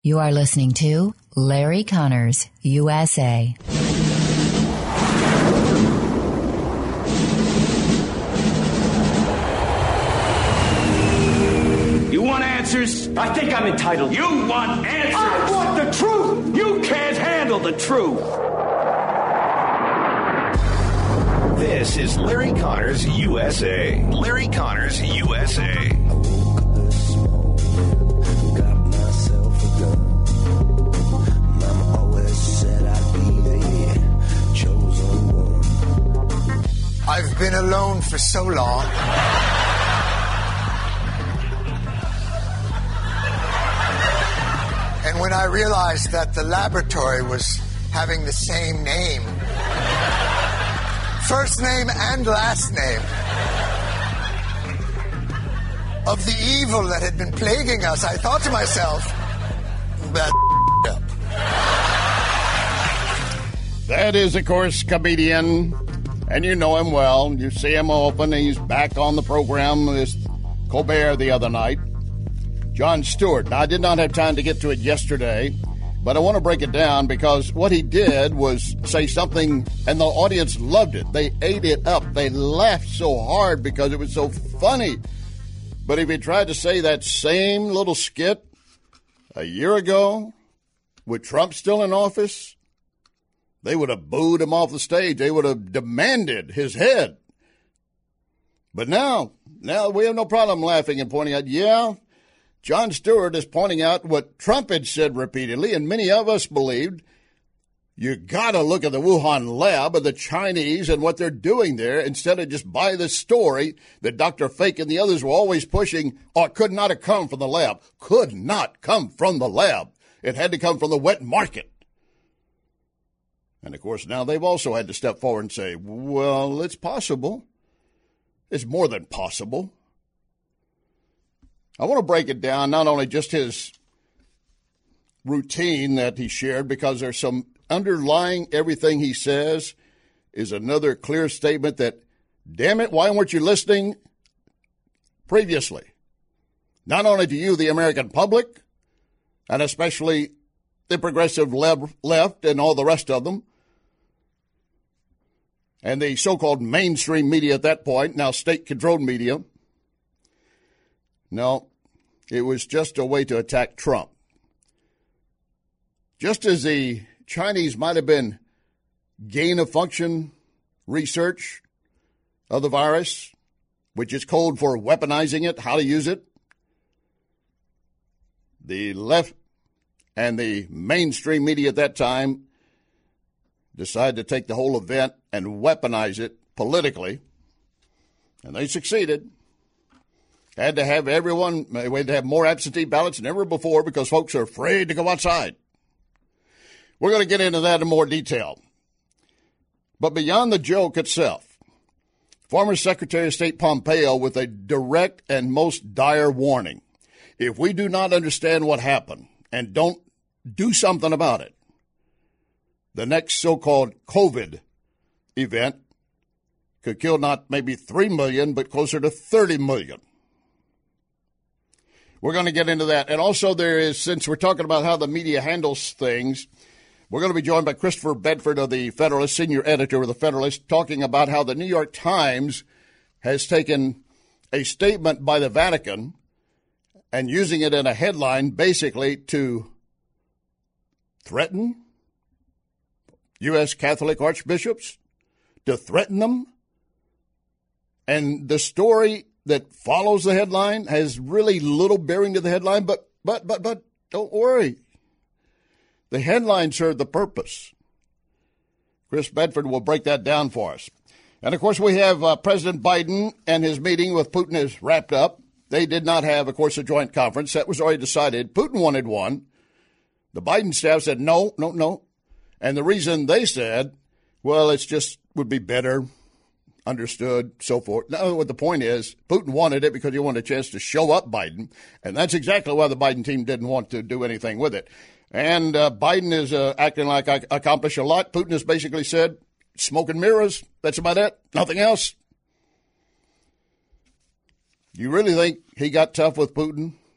You are listening to Larry Connors, USA. You want answers? I think I'm entitled. You want answers? I want the truth! You can't handle the truth. This is Larry Connors, USA. Larry Connors, USA. I've been alone for so long. And when I realized that the laboratory was having the same name, first name and last name, of the evil that had been plaguing us, I thought to myself, that up. That is, of course, comedian, and you know him well. You see him open. He's back on the program with Colbert the other night. Jon Stewart. Now, I did not have time to get to it yesterday, but I want to break it down because what he did was say something, and the audience loved it. They ate it up. They laughed so hard because it was so funny. But if he tried to say that same little skit a year ago with Trump still in office, they would have booed him off the stage. They would have demanded his head. But now we have no problem laughing and pointing out, yeah, Jon Stewart is pointing out what Trump had said repeatedly, and many of us believed. You got to look at the Wuhan lab of the Chinese and what they're doing there instead of just buy the story that Dr. Fake and the others were always pushing. Oh, it could not have come from the lab. Could not come from the lab. It had to come from the wet market. And, of course, now they've also had to step forward and say, well, it's possible. It's more than possible. I want to break it down, not only just his routine that he shared, because there's some underlying everything he says is another clear statement that, damn it, why weren't you listening previously? Not only to you, the American public, and especially the progressive left and all the rest of them, and the so-called mainstream media at that point, now state-controlled media. No, it was just a way to attack Trump. Just as the Chinese might have been gain-of-function research of the virus, which is code for weaponizing it, how to use it, the left and the mainstream media at that time decided to take the whole event and weaponize it politically, and they succeeded. Had to have everyone, we had to have more absentee ballots than ever before because folks are afraid to go outside. We're going to get into that in more detail. But beyond the joke itself, former Secretary of State Pompeo with a direct and most dire warning. If we do not understand what happened and don't do something about it, the next so-called COVID event could kill not maybe 3 million, but closer to 30 million. We're going to get into that. And also there is, since we're talking about how the media handles things, we're going to be joined by Christopher Bedford of the Federalist, senior editor of the Federalist, talking about how the New York Times has taken a statement by the Vatican and using it in a headline basically to threaten U.S. Catholic archbishops, to threaten them. And the story that follows the headline has really little bearing to the headline, but don't worry. The headline served the purpose. Chris Bedford will break that down for us. And, of course, we have President Biden and his meeting with Putin is wrapped up. They did not have, of course, a joint conference. That was already decided. Putin wanted one. The Biden staff said no. And the reason they said, well, it's just would be better, understood, so forth. No, what the point is, Putin wanted it because he wanted a chance to show up Biden. And that's exactly why the Biden team didn't want to do anything with it. And Biden is acting like I accomplished a lot. Putin has basically said, smoke and mirrors, that's about it, nothing else. You really think he got tough with Putin?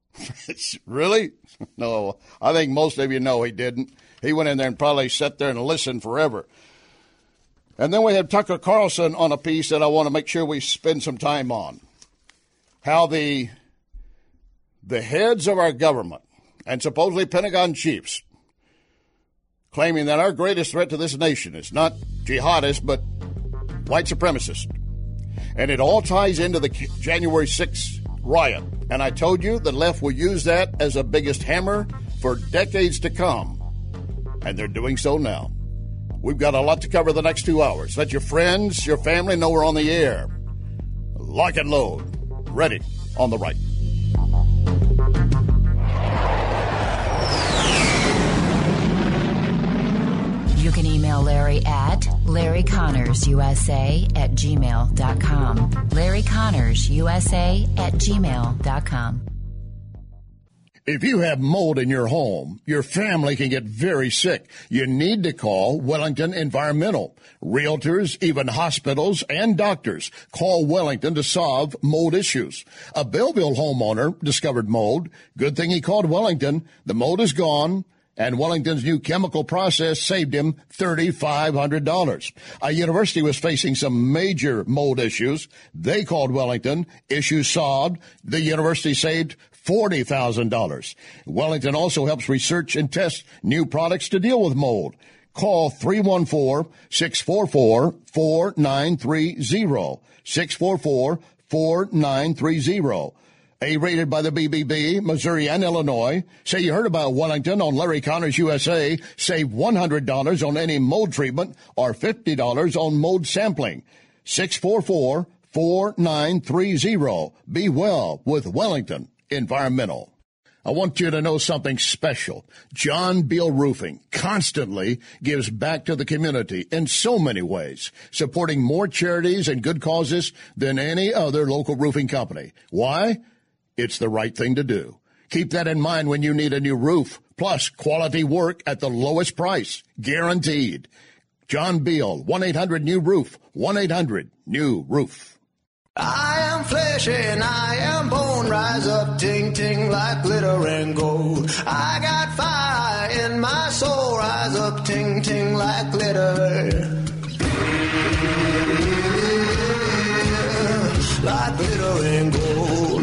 Really? No, I think most of you know he didn't. He went in there and probably sat there and listened forever. And then we have Tucker Carlson on a piece that I want to make sure we spend some time on. How the heads of our government and supposedly Pentagon chiefs claiming that our greatest threat to this nation is not jihadists but white supremacists. And it all ties into the January 6th riot. And I told you the left will use that as the biggest hammer for decades to come. And they're doing so now. We've got a lot to cover the next 2 hours. Let your friends, your family know we're on the air. Lock and load. Ready on the right. You can email Larry at LarryConnorsUSA@gmail.com. LarryConnorsUSA@gmail.com. If you have mold in your home, your family can get very sick. You need to call Wellington Environmental. Realtors, even hospitals and doctors call Wellington to solve mold issues. A Belleville homeowner discovered mold. Good thing he called Wellington. The mold is gone, and Wellington's new chemical process saved him $3,500. A university was facing some major mold issues. They called Wellington. Issues solved. The university saved $40,000. Wellington also helps research and test new products to deal with mold. Call 314-644-4930. 644-4930. A-rated by the BBB, Missouri and Illinois. Say you heard about Wellington on Larry Connors USA. Save $100 on any mold treatment or $50 on mold sampling. 644-4930. Be well with Wellington Environmental. I want you to know something special. John Beal Roofing constantly gives back to the community in so many ways, supporting more charities and good causes than any other local roofing company. Why? It's the right thing to do. Keep that in mind when you need a new roof, plus quality work at the lowest price, guaranteed. John Beal, 1-800-NEW-ROOF, 1-800-NEW-ROOF. I am flesh and I am bone, rise up, ting, ting, like glitter and gold. I got fire in my soul, rise up, ting, ting, like glitter. Like glitter and gold.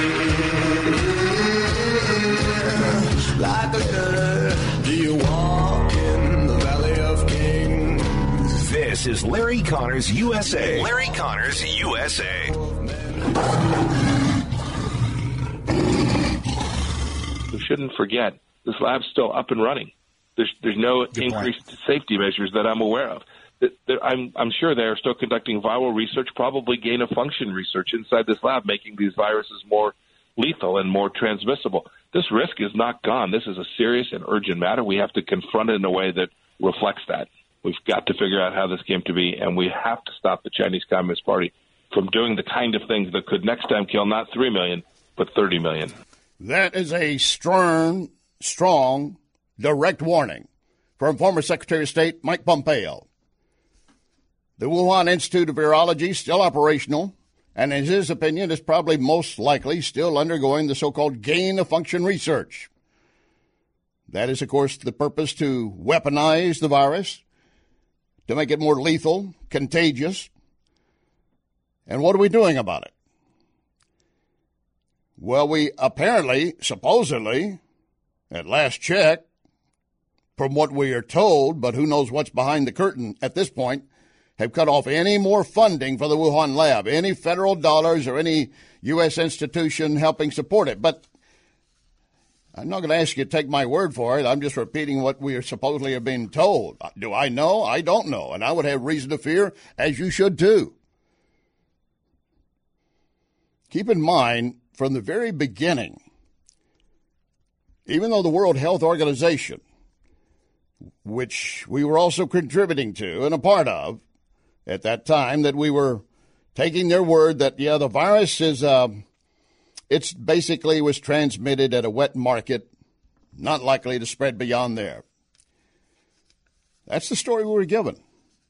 Like glitter. Do you walk in the valley of kings? This is Larry Connors USA. Larry Connors USA. We shouldn't forget this lab's still up and running. There's no increased safety measures that I'm aware of. I'm sure they are still conducting viral research, probably gain-of-function research inside this lab, making these viruses more lethal and more transmissible. This risk is not gone. This is a serious and urgent matter. We have to confront it in a way that reflects that. We've got to figure out how this came to be, and we have to stop the Chinese Communist Party from doing the kind of things that could next time kill not 3 million, but 30 million. That is a strong, direct warning from former Secretary of State Mike Pompeo. The Wuhan Institute of Virology, still operational, and in his opinion is probably most likely still undergoing the so-called gain-of-function research. That is, of course, the purpose to weaponize the virus, to make it more lethal, contagious. And what are we doing about it? Well, we apparently, supposedly, at last check, from what we are told, but who knows what's behind the curtain at this point, have cut off any more funding for the Wuhan lab, any federal dollars or any U.S. institution helping support it. But I'm not going to ask you to take my word for it. I'm just repeating what we are supposedly have been told. Do I know? I don't know. And I would have reason to fear, as you should too. Keep in mind, from the very beginning, even though the World Health Organization, which we were also contributing to and a part of at that time, that we were taking their word that, yeah, the virus is, it's basically was transmitted at a wet market, not likely to spread beyond there. That's the story we were given.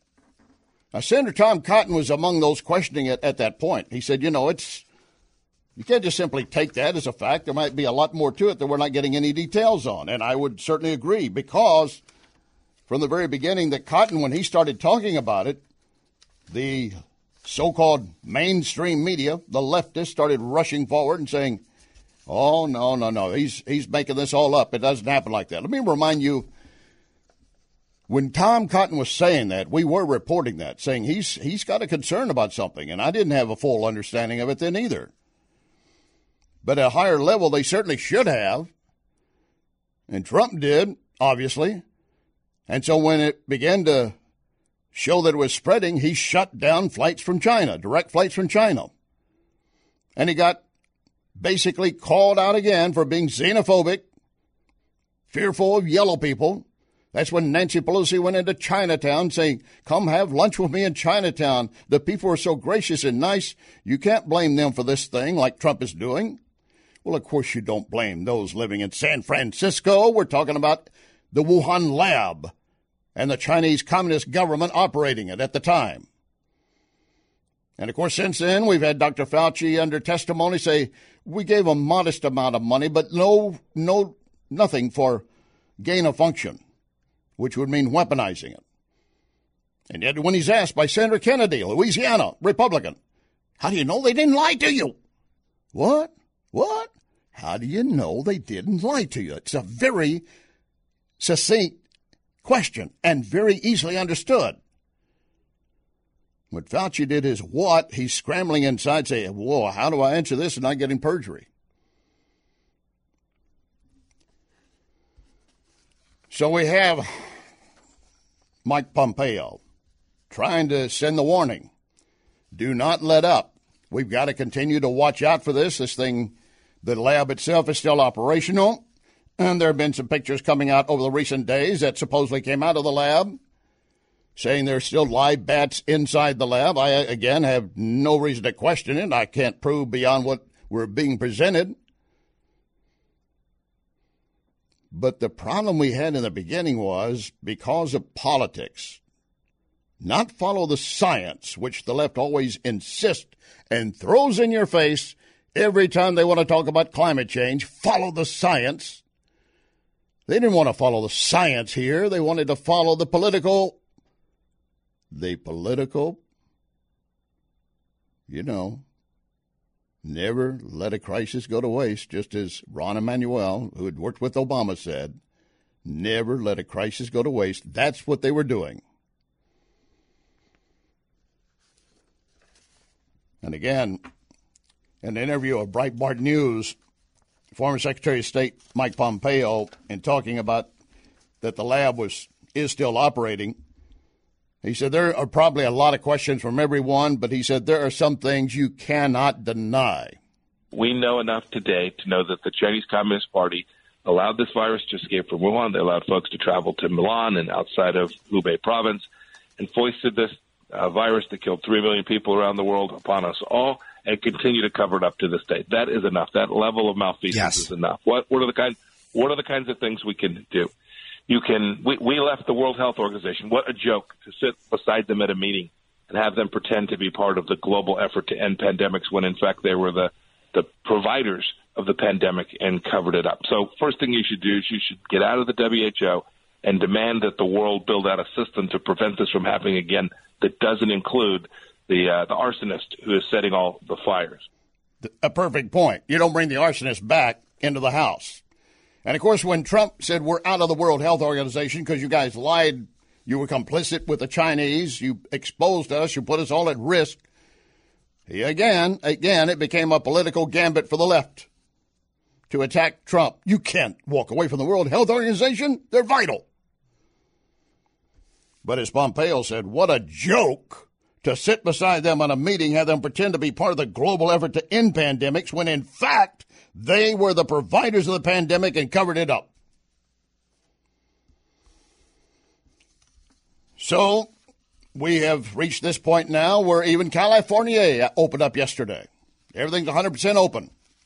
Now, Senator Tom Cotton was among those questioning it at that point. He said, you know, it's You can't just simply take that as a fact. There might be a lot more to it that we're not getting any details on. And I would certainly agree, because from the very beginning that Cotton, when he started talking about it, the so-called mainstream media, the leftists, started rushing forward and saying, oh, no, he's making this all up. It doesn't happen like that. Let me remind you, when Tom Cotton was saying that, we were reporting that, saying he's got a concern about something, and I didn't have a full understanding of it then either. But at a higher level, they certainly should have, and Trump did, obviously. And so when it began to show that it was spreading, he shut down flights from China, direct flights from China. And he got basically called out again for being xenophobic, fearful of yellow people. That's when Nancy Pelosi went into Chinatown saying, come have lunch with me in Chinatown. The people are so gracious and nice, you can't blame them for this thing like Trump is doing. Well, of course you don't blame those living in San Francisco. We're talking about the Wuhan lab and the Chinese Communist government operating it at the time. And, of course, since then, we've had Dr. Fauci under testimony say, we gave a modest amount of money, but nothing for gain of function, which would mean weaponizing it. And yet when he's asked by Senator Kennedy, Louisiana, Republican, how do you know they didn't lie to you? What? How do you know they didn't lie to you? It's a very succinct question and very easily understood. What Fauci did is what? He's scrambling inside saying, whoa, how do I answer this and not getting perjury? So we have Mike Pompeo trying to send the warning. Do not let up. We've got to continue to watch out for this. This thing, the lab itself is still operational. And there have been some pictures coming out over the recent days that supposedly came out of the lab, saying there's still live bats inside the lab. I, again, have no reason to question it. I can't prove beyond what we're being presented. But the problem we had in the beginning was because of politics, not follow the science, which the left always insists and throws in your face every time they want to talk about climate change. Follow the science. They didn't want to follow the science here. They wanted to follow the political, never let a crisis go to waste, just as Rahm Emanuel, who had worked with Obama, said, never let a crisis go to waste. That's what they were doing. And again, in an interview of Breitbart News, former Secretary of State Mike Pompeo, in talking about that the lab is still operating, he said there are probably a lot of questions from everyone, but he said there are some things you cannot deny. We know enough today to know that the Chinese Communist Party allowed this virus to escape from Wuhan. They allowed folks to travel to Milan and outside of Hubei province and foisted this virus that killed 3 million people around the world upon us all, and continue to cover it up to this day. That is enough. That level of malfeasance is enough. What are the kinds of things we can do? We left the World Health Organization. What a joke to sit beside them at a meeting and have them pretend to be part of the global effort to end pandemics when in fact they were the providers of the pandemic and covered it up. So first thing you should do is you should get out of the WHO and demand that the world build out a system to prevent this from happening again that doesn't include the arsonist who is setting all the fires. A perfect point. You don't bring the arsonist back into the house. And, of course, when Trump said we're out of the World Health Organization because you guys lied, you were complicit with the Chinese, you exposed us, you put us all at risk, again, it became a political gambit for the left to attack Trump. You can't walk away from the World Health Organization. They're vital. But as Pompeo said, what a joke to sit beside them on a meeting, have them pretend to be part of the global effort to end pandemics when, in fact, they were the providers of the pandemic and covered it up. So we have reached this point now where even California opened up yesterday. Everything's 100% open.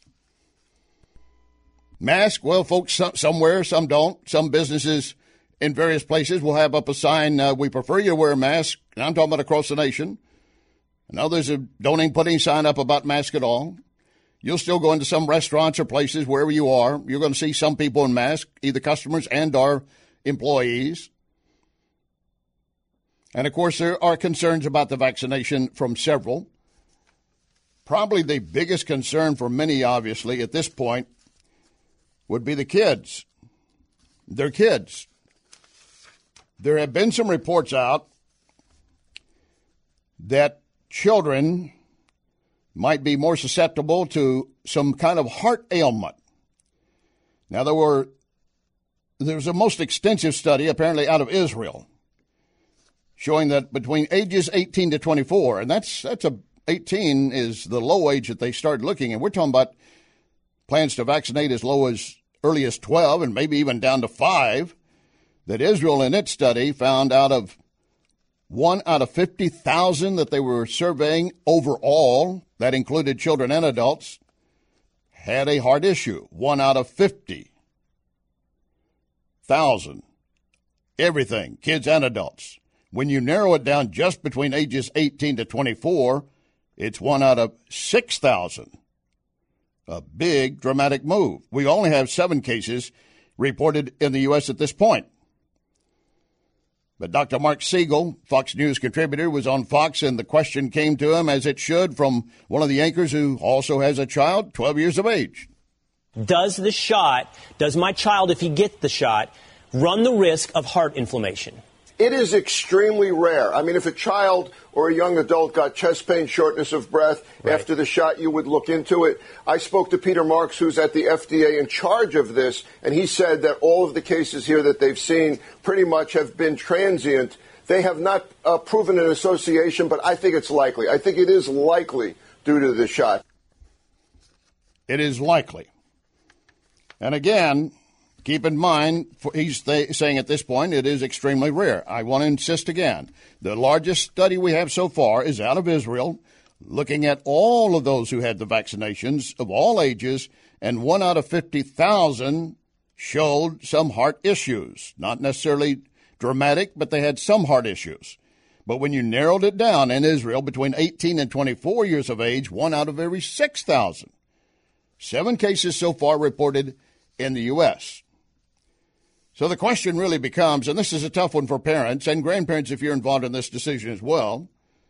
Mask, well, folks, somewhere, some don't. Some businesses in various places will have up a sign, we prefer you to wear a mask. And I'm talking about across the nation. And others don't even put any sign up about mask at all. You'll still go into some restaurants or places, wherever you are. You're going to see some people in masks, either customers and our employees. And, of course, there are concerns about the vaccination from several. Probably the biggest concern for many, obviously, at this point would be the kids. They're kids. There have been some reports out that children might be more susceptible to some kind of heart ailment. Now, there was a most extensive study, apparently out of Israel, showing that between ages 18 to 24, and 18 is the low age that they started looking, and we're talking about plans to vaccinate as low as early as 12 and maybe even down to 5, that Israel in its study found out of 1 out of 50,000 that they were surveying overall, that included children and adults, had a heart issue. 1 out of 50,000. Everything, kids and adults. When you narrow it down just between ages 18 to 24, it's 1 out of 6,000. A big, dramatic move. We only have 7 cases reported in the U.S. at this point. But Dr. Mark Siegel, Fox News contributor, was on Fox, and the question came to him, as it should, from one of the anchors who also has a child, 12 years of age. Does my child, if he gets the shot, run the risk of heart inflammation? It is extremely rare. I mean, if a child or a young adult got chest pain, shortness of breath after the shot, you would look into it. I spoke to Peter Marks, who's at the FDA in charge of this, and he said that all of the cases here that they've seen pretty much have been transient. They have not proven an association, but I think it's likely. I think it is likely due to the shot. It is likely. And again, keep in mind, he's saying at this point it is extremely rare. I want to insist again. The largest study we have so far is out of Israel, looking at all of those who had the vaccinations of all ages, and 1 out of 50,000 showed some heart issues. Not necessarily dramatic, but they had some heart issues. But when you narrowed it down in Israel between 18 and 24 years of age, 1 out of every 6,000. 7 cases so far reported in the U.S. So the question really becomes, and this is a tough one for parents and grandparents if you're involved in this decision as well,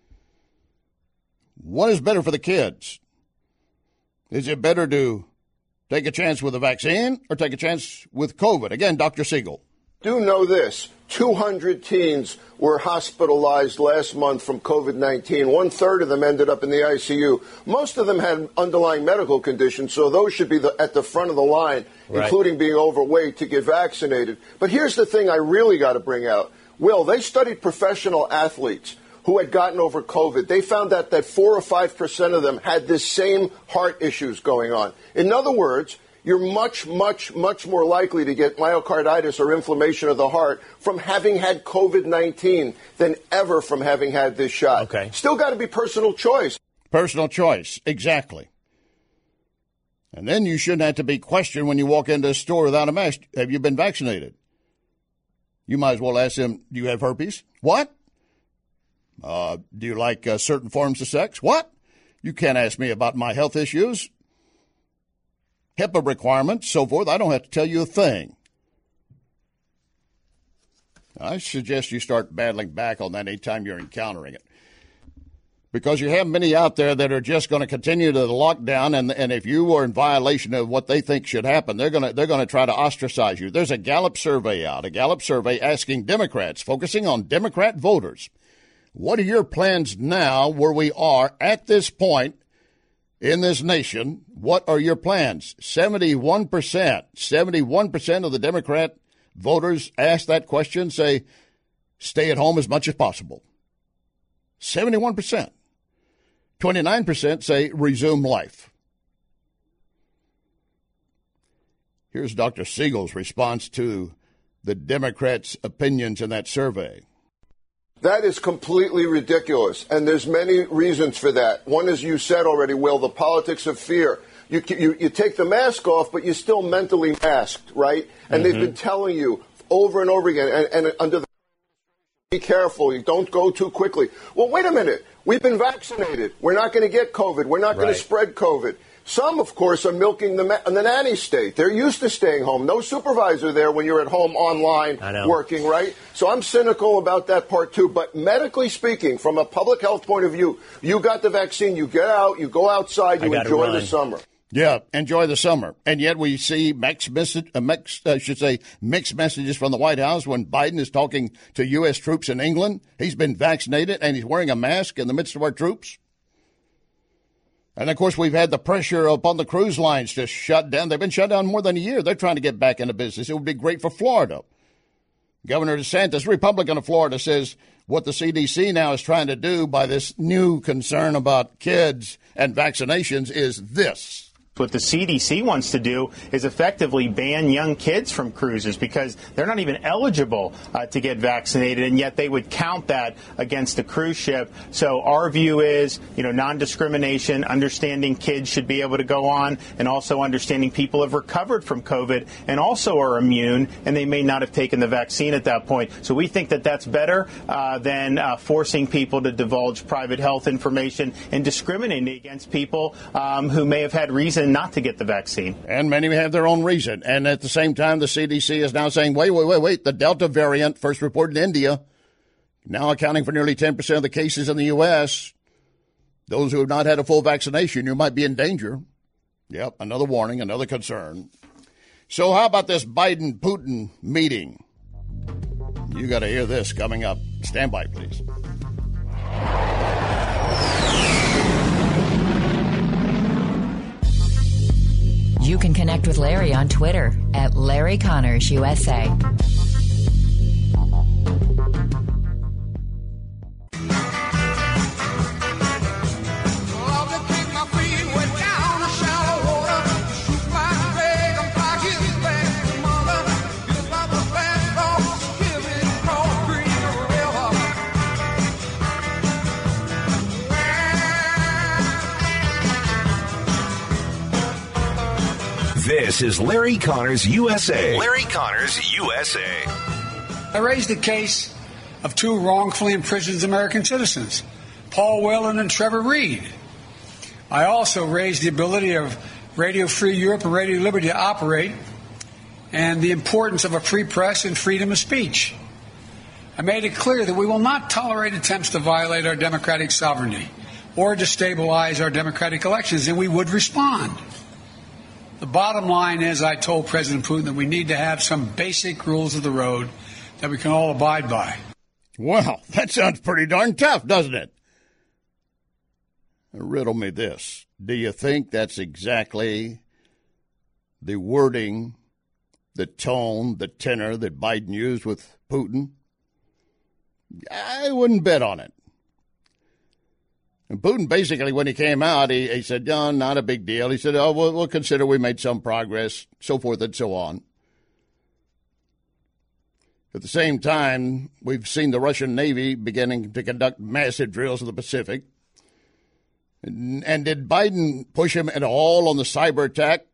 what is better for the kids? Is it better to take a chance with a vaccine or take a chance with COVID? Again, Dr. Siegel. Do know this. 200 teens were hospitalized last month from COVID-19. 1/3 of them ended up in the ICU. Most of them had underlying medical conditions, so those should be at the front of the line, including being overweight, to get vaccinated. But here's the thing I really got to bring out. Will, they studied professional athletes who had gotten over COVID. They found out that 4 or 5% of them had this same heart issues going on. In other words, you're much, much, much more likely to get myocarditis or inflammation of the heart from having had COVID-19 than ever from having had this shot. Okay. Still got to be personal choice. Personal choice, exactly. And then you shouldn't have to be questioned when you walk into a store without a mask. Have you been vaccinated? You might as well ask them, do you have herpes? What? Do you like certain forms of sex? What? You can't ask me about my health issues. HIPAA requirements, so forth. I don't have to tell you a thing. I suggest you start battling back on that anytime you're encountering it. Because you have many out there that are just going to continue to the lockdown, and if you are in violation of what they think should happen, they're going to try to ostracize you. There's a Gallup survey out, asking Democrats, focusing on Democrat voters, what are your plans now where we are at this point in this nation? What are your plans? 71% of the Democrat voters asked that question say, stay at home as much as possible. 71%. 29% say resume life. Here's Dr. Siegel's response to the Democrats' opinions in that survey. That is completely ridiculous, and there's many reasons for that. One, as you said already, Will, the politics of fear. You take the mask off, but you're still mentally masked, right? And they've been telling you over and over again, and under the be careful, you don't go too quickly. Well, wait a minute. We've been vaccinated. We're not going to get COVID. We're not going to spread COVID. Some, of course, are milking the nanny state. They're used to staying home. No supervisor there when you're at home online working, right? So I'm cynical about that part, too. But medically speaking, from a public health point of view, you got the vaccine, you get out, you go outside, you enjoy the summer. Yeah, enjoy the summer. And yet we see mixed messages from the White House when Biden is talking to U.S. troops in England. He's been vaccinated, and he's wearing a mask in the midst of our troops. And, of course, we've had the pressure upon the cruise lines to shut down. They've been shut down more than a year. They're trying to get back into business. It would be great for Florida. Governor DeSantis, Republican of Florida, says what the CDC now is trying to do by this new concern about kids and vaccinations is this. What the CDC wants to do is effectively ban young kids from cruises because they're not even eligible to get vaccinated, and yet they would count that against a cruise ship. So our view is, non-discrimination, understanding kids should be able to go on, and also understanding people have recovered from COVID and also are immune, and they may not have taken the vaccine at that point. So we think that that's better than forcing people to divulge private health information and discriminating against people who may have had reason not to get the vaccine. And many have their own reason. And at the same time, the CDC is now saying, wait, the Delta variant, first reported in India, now accounting for nearly 10% of the cases in the U.S. Those who have not had a full vaccination, you might be in danger. Yep, another warning, another concern. So how about this Biden-Putin meeting? You got to hear this coming up. Stand by, please. You can connect with Larry on Twitter at Larry Connors USA. This is Larry Connors USA. Larry Connors USA. I raised the case of two wrongfully imprisoned American citizens, Paul Whelan and Trevor Reed. I also raised the ability of Radio Free Europe and Radio Liberty to operate and the importance of a free press and freedom of speech. I made it clear that we will not tolerate attempts to violate our democratic sovereignty or destabilize our democratic elections, and we would respond. The bottom line is I told President Putin that we need to have some basic rules of the road that we can all abide by. Well, that sounds pretty darn tough, doesn't it? Riddle me this. Do you think that's exactly the wording, the tone, the tenor that Biden used with Putin? I wouldn't bet on it. And Putin basically, when he came out, he said, no, not a big deal. He said, we'll consider we made some progress, so forth and so on. At the same time, we've seen the Russian Navy beginning to conduct massive drills in the Pacific. And did Biden push him at all on the cyber attack?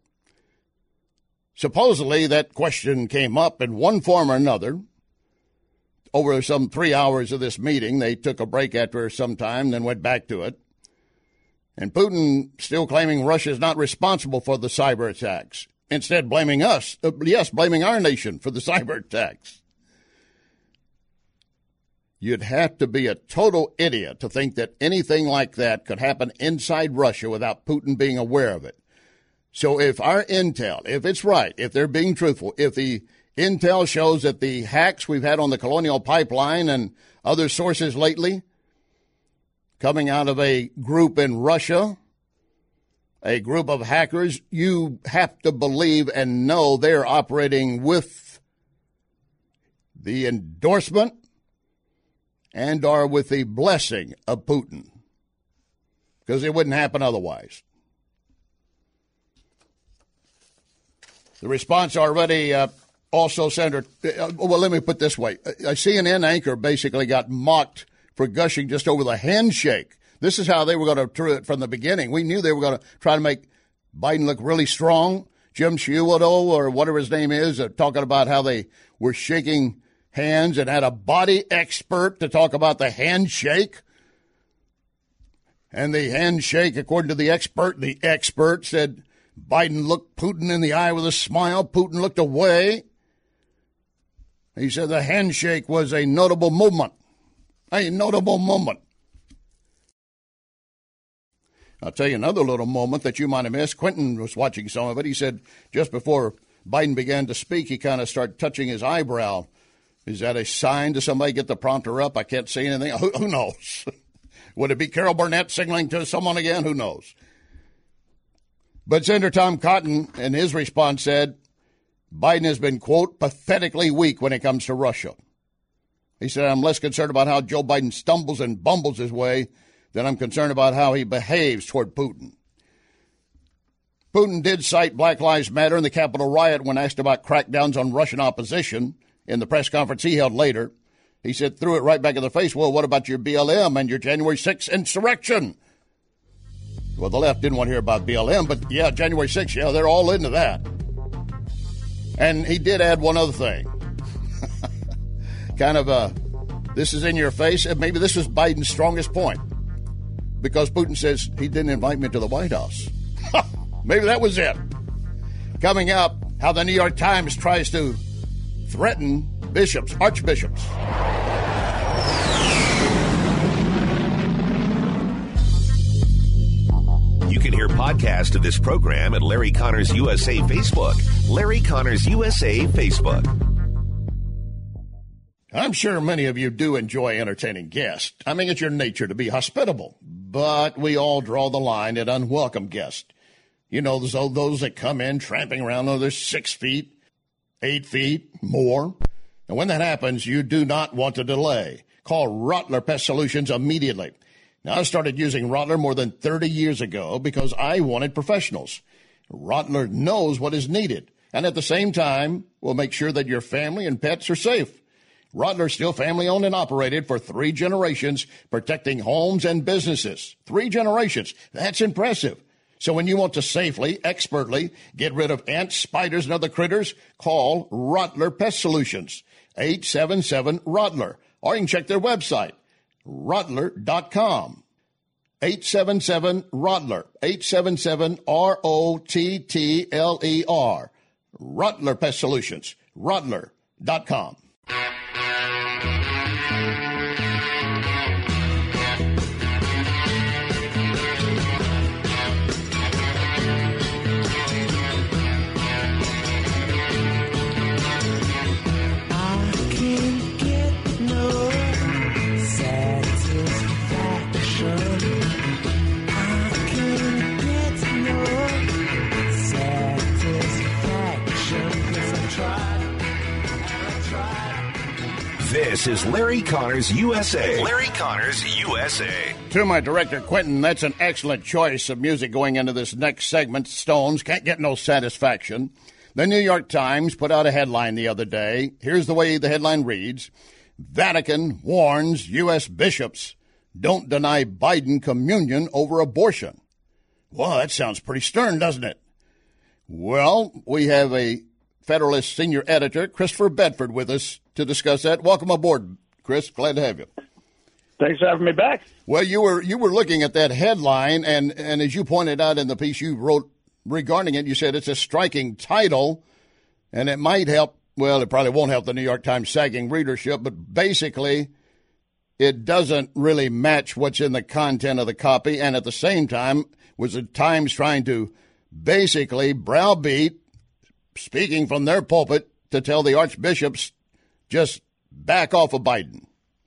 Supposedly, that question came up in one form or another. Over some 3 hours of this meeting, they took a break after some time, then went back to it. And Putin still claiming Russia is not responsible for the cyber attacks. Instead, blaming us. Blaming our nation for the cyber attacks. You'd have to be a total idiot to think that anything like that could happen inside Russia without Putin being aware of it. So if our intel, if it's right, if they're being truthful, if the intel shows that the hacks we've had on the Colonial Pipeline and other sources lately, coming out of a group in Russia, a group of hackers, you have to believe and know they're operating with the endorsement and are with the blessing of Putin, because it wouldn't happen otherwise. The response already also, Senator, let me put it this way. A CNN anchor basically got mocked for gushing just over the handshake. This is how they were going to do it from the beginning. We knew they were going to try to make Biden look really strong. Jim Ciulo, or whatever his name is, talking about how they were shaking hands and had a body expert to talk about the handshake. And the handshake, according to the expert said Biden looked Putin in the eye with a smile. Putin looked away. He said the handshake was a notable moment. A notable moment. I'll tell you another little moment that you might have missed. Quentin was watching some of it. He said just before Biden began to speak, he kind of started touching his eyebrow. Is that a sign to somebody get the prompter up? I can't say anything. Who knows? Would it be Carol Burnett signaling to someone again? Who knows? But Senator Tom Cotton, in his response, said Biden has been, quote, pathetically weak when it comes to Russia. He said, I'm less concerned about how Joe Biden stumbles and bumbles his way than I'm concerned about how he behaves toward Putin. Putin did cite Black Lives Matter and the Capitol riot when asked about crackdowns on Russian opposition in the press conference he held later. He said, threw it right back in the face. Well, what about your BLM and your January 6th insurrection? Well, the left didn't want to hear about BLM, but yeah, January 6th, yeah, they're all into that. And he did add one other thing. Kind of this is in your face. And maybe this was Biden's strongest point. Because Putin says he didn't invite me to the White House. Maybe that was it. Coming up, how the New York Times tries to threaten bishops, archbishops. You can hear podcasts of this program at Larry Connors USA Facebook. Larry Connors USA Facebook. I'm sure many of you do enjoy entertaining guests. I mean, it's your nature to be hospitable. But we all draw the line at unwelcome guests. You know, those that come in tramping around, they're 6 feet, 8 feet, more. And when that happens, you do not want to delay. Call Rottler Pest Solutions immediately. Now, I started using Rottler more than 30 years ago because I wanted professionals. Rottler knows what is needed, and at the same time will make sure that your family and pets are safe. Rottler is still family-owned and operated for 3 generations, protecting homes and businesses. 3 generations. That's impressive. So when you want to safely, expertly get rid of ants, spiders, and other critters, call Rottler Pest Solutions, 877-ROTTLER. Or you can check their website, Rottler.com. 877-ROTTLER. 877-ROTTLER. Rottler Pest Solutions. Rottler.com. This is Larry Connors USA. Larry Connors USA. To my director, Quentin, that's an excellent choice of music going into this next segment. Stones can't get no satisfaction. The New York Times put out a headline the other day. Here's the way the headline reads. Vatican warns U.S. bishops don't deny Biden communion over abortion. Well, that sounds pretty stern, doesn't it? Well, we have a Federalist senior editor, Christopher Bedford, with us to discuss that. Welcome aboard, Chris. Glad to have you. Thanks for having me back. Well, you were looking at that headline, and as you pointed out in the piece you wrote regarding it, you said it's a striking title, and it might help. Well, it probably won't help the New York Times sagging readership, but basically it doesn't really match what's in the content of the copy, and at the same time was the Times trying to basically browbeat, speaking from their pulpit, to tell the archbishops just back off of Biden.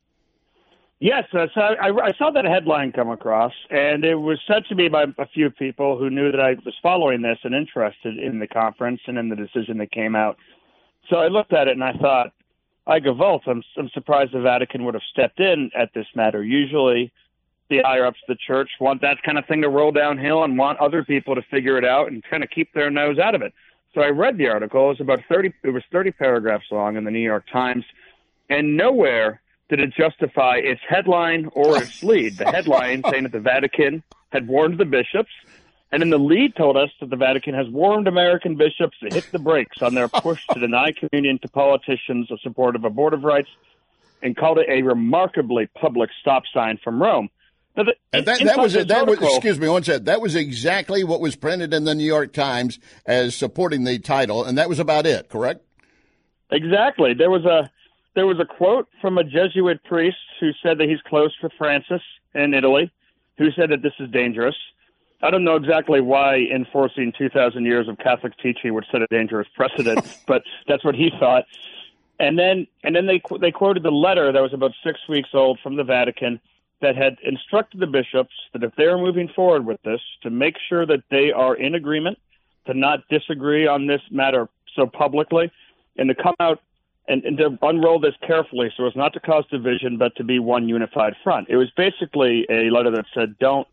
Yes, I saw that headline come across, and it was said to me by a few people who knew that I was following this and interested in the conference and in the decision that came out. So I looked at it and I thought, I gavolt. I'm surprised the Vatican would have stepped in at this matter. Usually the higher-ups of the church want that kind of thing to roll downhill and want other people to figure it out and kind of keep their nose out of it. So I read the article. It was 30 paragraphs long in the New York Times, and nowhere did it justify its headline or its lead. The headline saying that the Vatican had warned the bishops, and then the lead told us that the Vatican has warned American bishops to hit the brakes on their push to deny communion to politicians in support of abortive rights, and called it a remarkably public stop sign from Rome. That was excuse me one second. That was exactly what was printed in the New York Times as supporting the title, and that was about it. Correct? Exactly. There was a quote from a Jesuit priest who said that he's close to Francis in Italy, who said that this is dangerous. I don't know exactly why enforcing 2,000 years of Catholic teaching would set a dangerous precedent, but that's what he thought. And then they quoted the letter that was about 6 weeks old from the Vatican that had instructed the bishops that if they are moving forward with this, to make sure that they are in agreement, to not disagree on this matter so publicly, and to come out and to unroll this carefully so as not to cause division, but to be one unified front. It was basically a letter that said, don't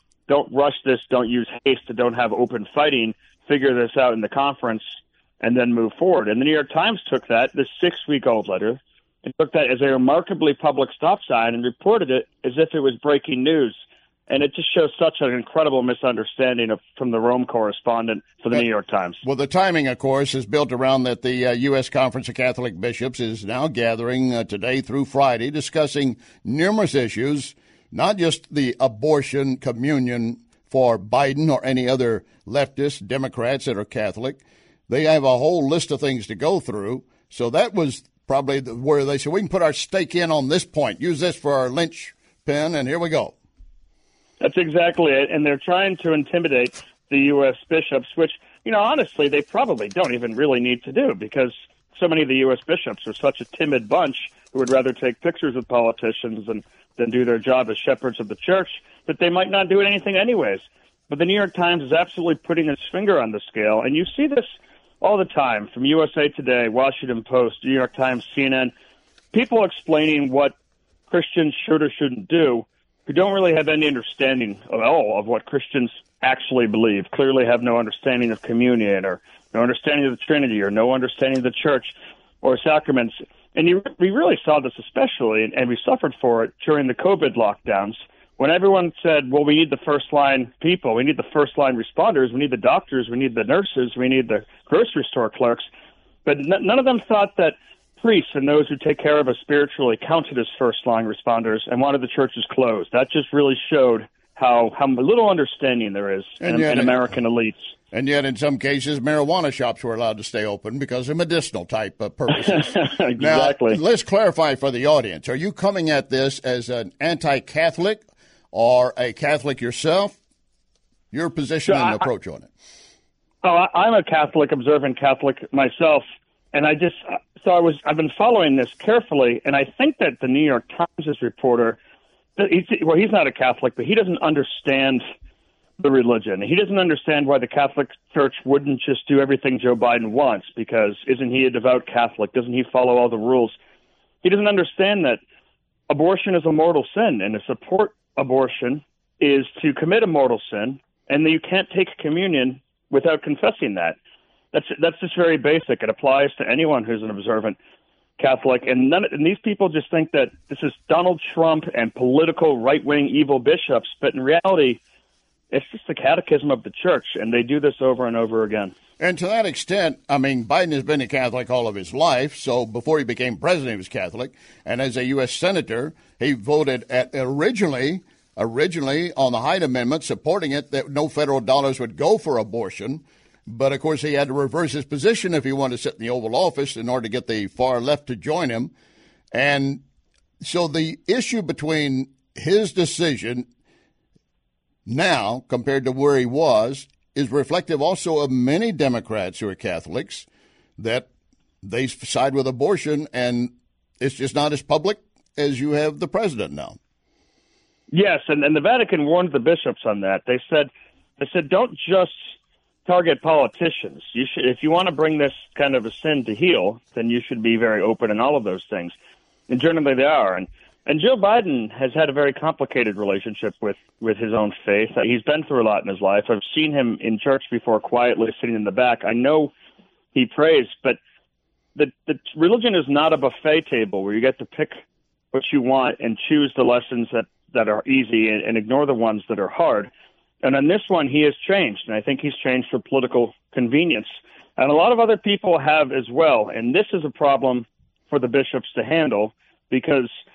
rush this, don't use haste, don't have open fighting, figure this out in the conference, and then move forward. And the New York Times took that, this 6-week-old letter, and took that as a remarkably public stop sign and reported it as if it was breaking news. And it just shows such an incredible misunderstanding from the Rome correspondent for the New York Times. Well, the timing, of course, is built around that the U.S. Conference of Catholic Bishops is now gathering today through Friday, discussing numerous issues, not just the abortion communion for Biden or any other leftist Democrats that are Catholic. They have a whole list of things to go through. So that was probably where they said, we can put our stake in on this point, use this for our linchpin, and here we go. That's exactly it. And they're trying to intimidate the U.S. bishops, which, honestly, they probably don't even really need to do, because so many of the U.S. bishops are such a timid bunch who would rather take pictures with politicians than do their job as shepherds of the church, that they might not do anything anyways. But the New York Times is absolutely putting its finger on the scale, and you see this all the time from USA Today, Washington Post, New York Times, CNN, people explaining what Christians should or shouldn't do who don't really have any understanding at all of what Christians actually believe, clearly have no understanding of communion or no understanding of the Trinity or no understanding of the church or sacraments. And we really saw this especially, and we suffered for it during the COVID lockdowns, when everyone said, well, we need the first-line people, we need the first-line responders, we need the doctors, we need the nurses, we need the grocery store clerks. But none of them thought that priests and those who take care of us spiritually counted as first-line responders and wanted the churches closed. That just really showed how little understanding there is in American elites. And yet, in some cases, marijuana shops were allowed to stay open because of medicinal type purposes. Exactly. Now, let's clarify for the audience. Are you coming at this as an anti-Catholic or a Catholic yourself? Your position and approach on it. I'm a Catholic, observant Catholic myself, and I've been following this carefully, and I think that the New York Times' reporter, he's not a Catholic, but he doesn't understand the religion. He doesn't understand why the Catholic Church wouldn't just do everything Joe Biden wants, because isn't he a devout Catholic? Doesn't he follow all the rules? He doesn't understand that abortion is a mortal sin, and to support abortion is to commit a mortal sin, and that you can't take communion without confessing that. That's just very basic. It applies to anyone who's an observant Catholic, and these people just think that this is Donald Trump and political right-wing evil bishops, but in reality, it's just the catechism of the church, and they do this over and over again. And to that extent, I mean, Biden has been a Catholic all of his life, so before he became president, he was Catholic, and as a U.S. senator, he voted originally on the Hyde Amendment, supporting it, that no federal dollars would go for abortion. But, of course, he had to reverse his position if he wanted to sit in the Oval Office in order to get the far left to join him. And so the issue between his decision now compared to where he was is reflective also of many Democrats who are Catholics, that they side with abortion, and it's just not as public as you have the president now. Yes, and the Vatican warned the bishops on that. They said don't just target politicians. You should, if you want to bring this kind of a sin to heal, then you should be very open in all of those things. And generally they are. And Joe Biden has had a very complicated relationship with his own faith. He's been through a lot in his life. I've seen him in church before, quietly sitting in the back. I know he prays, but the religion is not a buffet table where you get to pick what you want and choose the lessons that are easy and ignore the ones that are hard. And on this one, he has changed, and I think he's changed for political convenience. And a lot of other people have as well. And this is a problem for the bishops to handle, because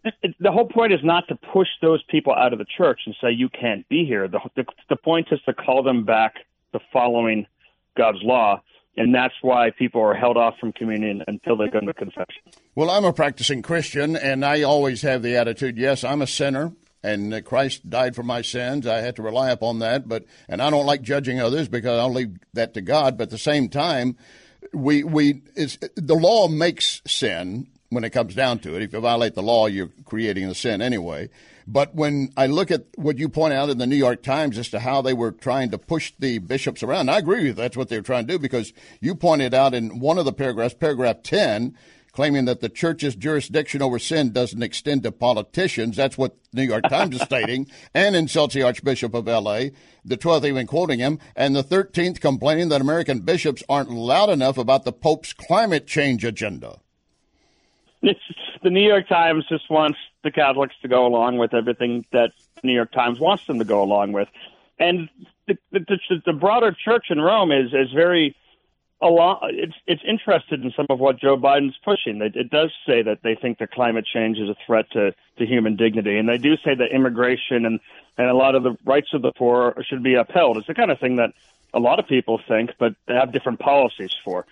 the whole point is not to push those people out of the church and say you can't be here. The point is to call them back to following God's law, and that's why people are held off from communion until they go to confession. Well, I'm a practicing Christian, and I always have the attitude, yes, I'm a sinner, and Christ died for my sins. I have to rely upon that, and I don't like judging others because I'll leave that to God. But at the same time, the law makes sin when it comes down to it. If you violate the law, you're creating the sin anyway. But when I look at what you point out in the New York Times as to how they were trying to push the bishops around, I agree with you. That's what they were trying to do, because you pointed out in one of the paragraphs, paragraph 10, claiming that the church's jurisdiction over sin doesn't extend to politicians. That's what the New York Times is stating, and insults the Archbishop of L.A., the 12th even quoting him, and the 13th complaining that American bishops aren't loud enough about the Pope's climate change agenda. The New York Times just wants the Catholics to go along with everything that the New York Times wants them to go along with. And the broader church in Rome is very... It's interested in some of what Joe Biden's pushing. It does say that they think that climate change is a threat to human dignity, and they do say that immigration and a lot of the rights of the poor should be upheld. It's the kind of thing that a lot of people think, but they have different policies for.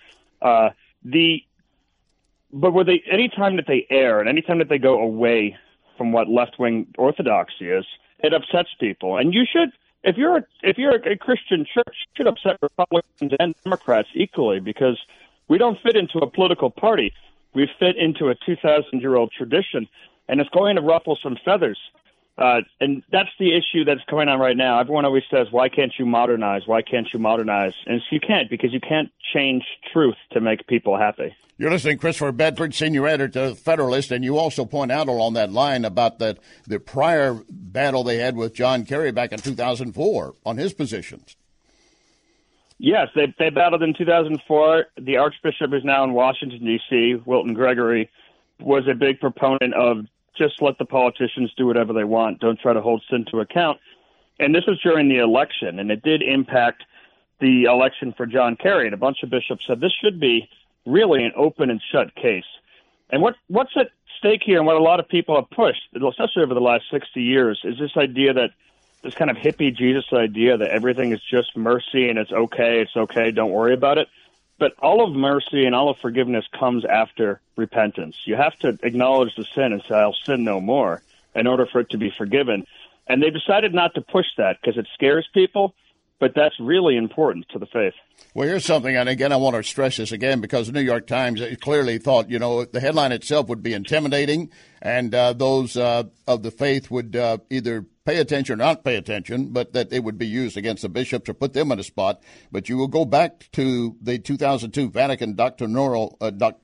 But any time that they err and any time that they go away from what left-wing orthodoxy is, it upsets people. And you should. If you're a Christian church, you should upset Republicans and Democrats equally, because we don't fit into a political party. We fit into a 2,000-year-old tradition, and it's going to ruffle some feathers. And that's the issue that's going on right now. Everyone always says, why can't you modernize? Why can't you modernize? And you can't, because you can't change truth to make people happy. You're listening to Christopher Bedford, senior editor of The Federalist, and you also point out along that line about the prior battle they had with John Kerry back in 2004 on his positions. Yes, they battled in 2004. The Archbishop is now in Washington, D.C., Wilton Gregory, was a big proponent of just let the politicians do whatever they want. Don't try to hold sin to account. And this was during the election, and it did impact the election for John Kerry. And a bunch of bishops said this should be really an open and shut case. And what's at stake here, and what a lot of people have pushed, especially over the last 60 years, is this idea that this kind of hippie Jesus idea that everything is just mercy and it's okay, don't worry about it. But all of mercy and all of forgiveness comes after repentance. You have to acknowledge the sin and say, I'll sin no more, in order for it to be forgiven. And they've decided not to push that because it scares people, but that's really important to the faith. Well, here's something, and again, I want to stress this again, because the New York Times clearly thought, the headline itself would be intimidating, and those of the faith would either pay attention or not pay attention, but that it would be used against the bishops or put them in a spot. But you will go back to the 2002 Vatican doctrinal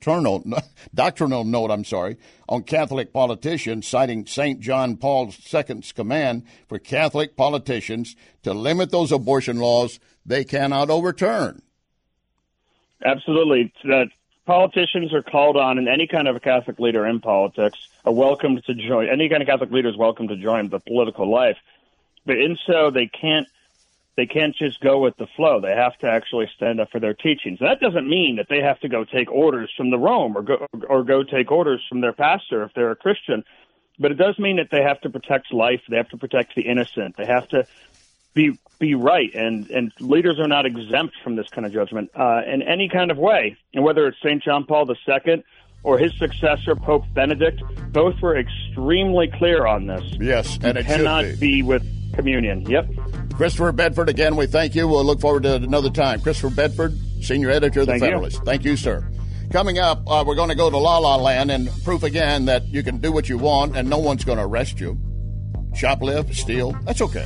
note, on Catholic politicians, citing St. John Paul II's command for Catholic politicians to limit those abortion laws they cannot overturn. Absolutely. Politicians are called on, and any kind of a Catholic leader in politics are welcome to join. Any kind of Catholic leader is welcome to join the political life, but in so they can't just go with the flow. They have to actually stand up for their teachings. That doesn't mean that they have to go take orders from the Rome or go take orders from their pastor if they're a Christian, but it does mean that they have to protect life. They have to protect the innocent. They have to be right, and leaders are not exempt from this kind of judgment in any kind of way. And whether it's St. John Paul II or his successor, Pope Benedict, both were extremely clear on this. Yes, and it cannot be with communion. Yep. Christopher Bedford, again, we thank you. We'll look forward to another time. Christopher Bedford, senior editor of The Federalist. Thank you, sir. Coming up, we're going to go to La La Land and proof again that you can do what you want and no one's going to arrest you. Shoplift, steal, that's okay.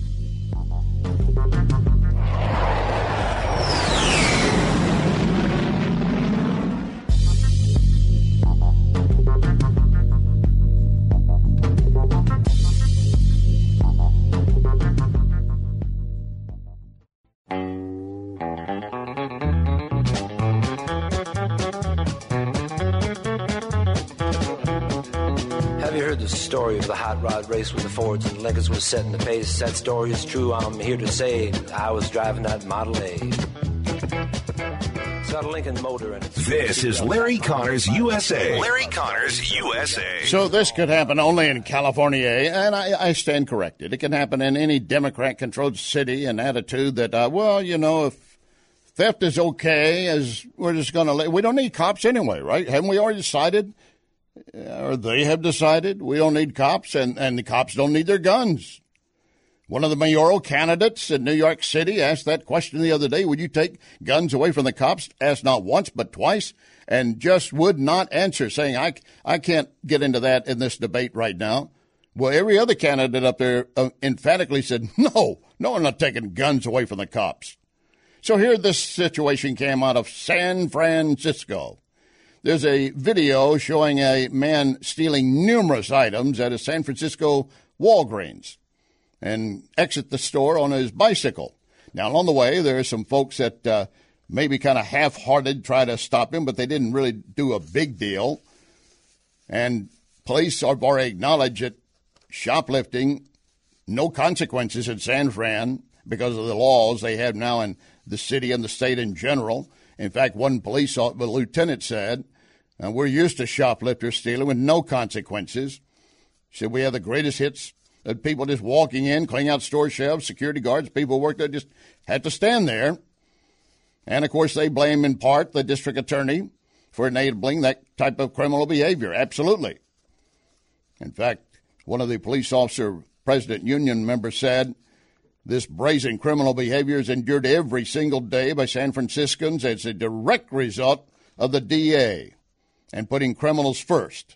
Have you heard the story of the hot rod race with the Fords and Lincolns was setting the pace? That story is true, I'm here to say I was driving that Model A. So got a Lincoln motor in it. This is Larry Connors USA. Larry Connors USA. So this could happen only in California, and I stand corrected. It can happen in any Democrat-controlled city. An attitude that, if theft is okay, as we're just going to we don't need cops anyway, right? Haven't we already decided, or they have decided, we don't need cops, and the cops don't need their guns. One of the mayoral candidates in New York City asked that question the other day. Would you take guns away from the cops? Asked not once but twice, and just would not answer, saying, I can't get into that in this debate right now. Well, every other candidate up there emphatically said, no, I'm not taking guns away from the cops. So here this situation came out of San Francisco. There's a video showing a man stealing numerous items at a San Francisco Walgreens and exit the store on his bicycle. Now, along the way, there are some folks that maybe kind of half-hearted try to stop him, but they didn't really do a big deal. And police have already acknowledged that shoplifting, no consequences in San Fran because of the laws they have now in the city and the state in general. In fact, one lieutenant said, we're used to shoplifters stealing with no consequences. He said we have the greatest hits of people just walking in, cleaning out store shelves, security guards, people who work there just had to stand there. And, of course, they blame in part the district attorney for enabling that type of criminal behavior. Absolutely. In fact, one of the police officer president union members said, this brazen criminal behavior is endured every single day by San Franciscans as a direct result of the DA and putting criminals first.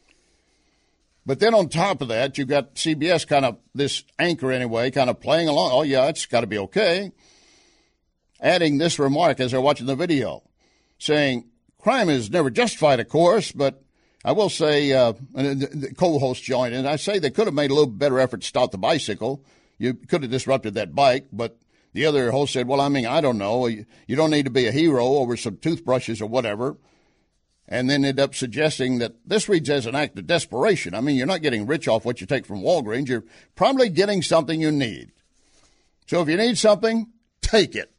But then on top of that, you've got CBS kind of, this anchor anyway, kind of playing along. Oh, yeah, it's got to be okay. Adding this remark as they're watching the video, saying, crime is never justified, of course, but I will say, the co-host joined in, I say they could have made a little better effort to stop the bicycle. You could have disrupted that bike, but the other host said, well, I don't know. You don't need to be a hero over some toothbrushes or whatever. And then ended up suggesting that this reads as an act of desperation. I mean, you're not getting rich off what you take from Walgreens. You're probably getting something you need. So if you need something, take it.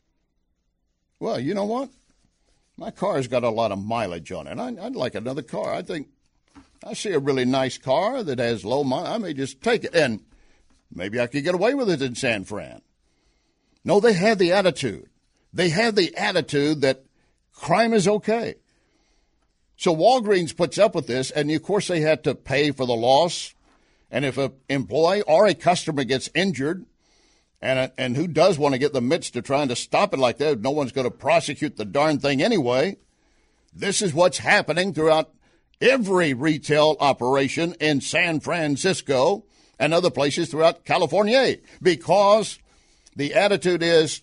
Well, you know what? My car's got a lot of mileage on it. I'd like another car. I think I see a really nice car that has low mileage. I may just take it. And maybe I could get away with it in San Fran. No, they had the attitude. They had the attitude that crime is okay. So Walgreens puts up with this, and, of course, they had to pay for the loss. And if an employee or a customer gets injured, and who does want to get the midst of trying to stop it like that? No one's going to prosecute the darn thing anyway. This is what's happening throughout every retail operation in San Francisco and other places throughout California, because the attitude is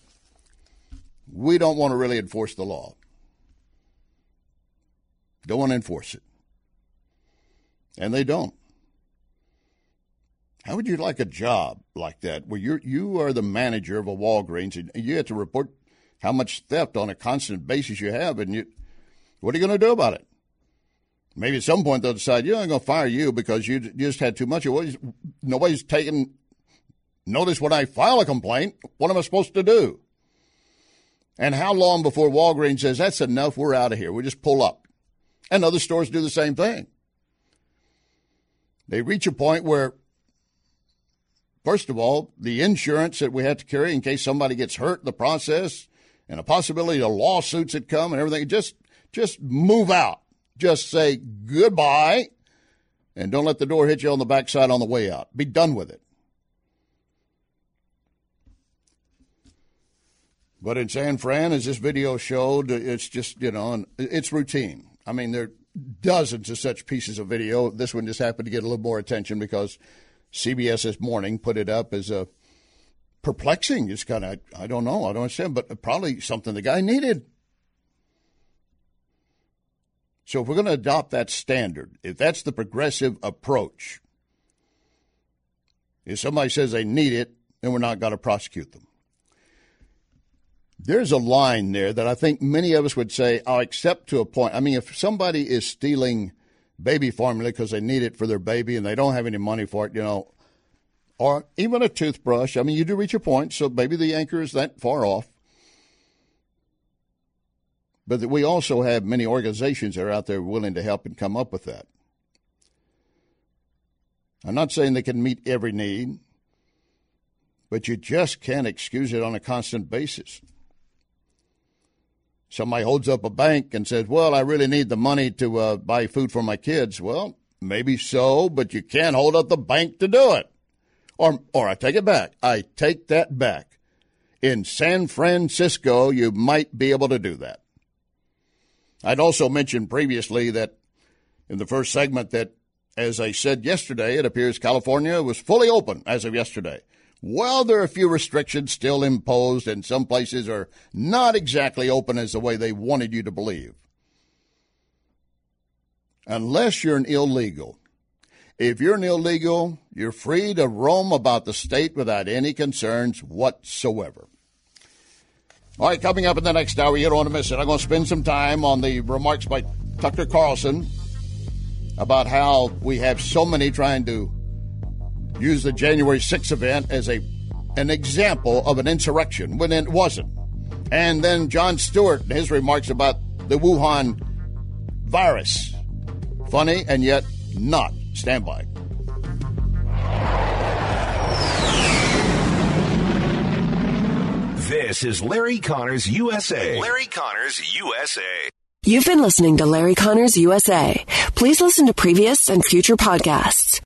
we don't want to really enforce the law. Don't want to enforce it. And they don't. How would you like a job like that where you are the manager of a Walgreens and you have to report how much theft on a constant basis you have, and what are you going to do about it? Maybe at some point they'll decide, I'm going to fire you because you just had too much. Nobody's taken notice when I file a complaint. What am I supposed to do? And how long before Walgreens says, that's enough, we're out of here, we just pull up? And other stores do the same thing. They reach a point where, first of all, the insurance that we have to carry in case somebody gets hurt in the process and a possibility of lawsuits that come and everything, just move out. Just say goodbye and don't let the door hit you on the backside on the way out. Be done with it. But in San Fran, as this video showed, it's just, it's routine. I mean, there are dozens of such pieces of video. This one just happened to get a little more attention because CBS this morning put it up as a perplexing. It's kind of, I don't know, I don't understand, but probably something the guy needed. So if we're going to adopt that standard, if that's the progressive approach, if somebody says they need it, then we're not going to prosecute them. There's a line there that I think many of us would say, I'll accept to a point. I mean, if somebody is stealing baby formula because they need it for their baby and they don't have any money for it, or even a toothbrush, I mean, you do reach a point, so maybe the anchor is that far off. But we also have many organizations that are out there willing to help and come up with that. I'm not saying they can meet every need, but you just can't excuse it on a constant basis. Somebody holds up a bank and says, well, I really need the money to buy food for my kids. Well, maybe so, but you can't hold up the bank to do it. Or I take it back. I take that back. In San Francisco, you might be able to do that. I'd also mentioned previously that in the first segment that, as I said yesterday, it appears California was fully open as of yesterday. Well, there are a few restrictions still imposed, and some places are not exactly open as the way they wanted you to believe. Unless you're an illegal. If you're an illegal, you're free to roam about the state without any concerns whatsoever. All right, coming up in the next hour, you don't want to miss it. I'm going to spend some time on the remarks by Tucker Carlson about how we have so many trying to use the January 6th event as an example of an insurrection when it wasn't. And then Jon Stewart and his remarks about the Wuhan virus. Funny and yet not. Stand by. This is Larry Connors USA. Larry Connors USA. You've been listening to Larry Connors USA. Please listen to previous and future podcasts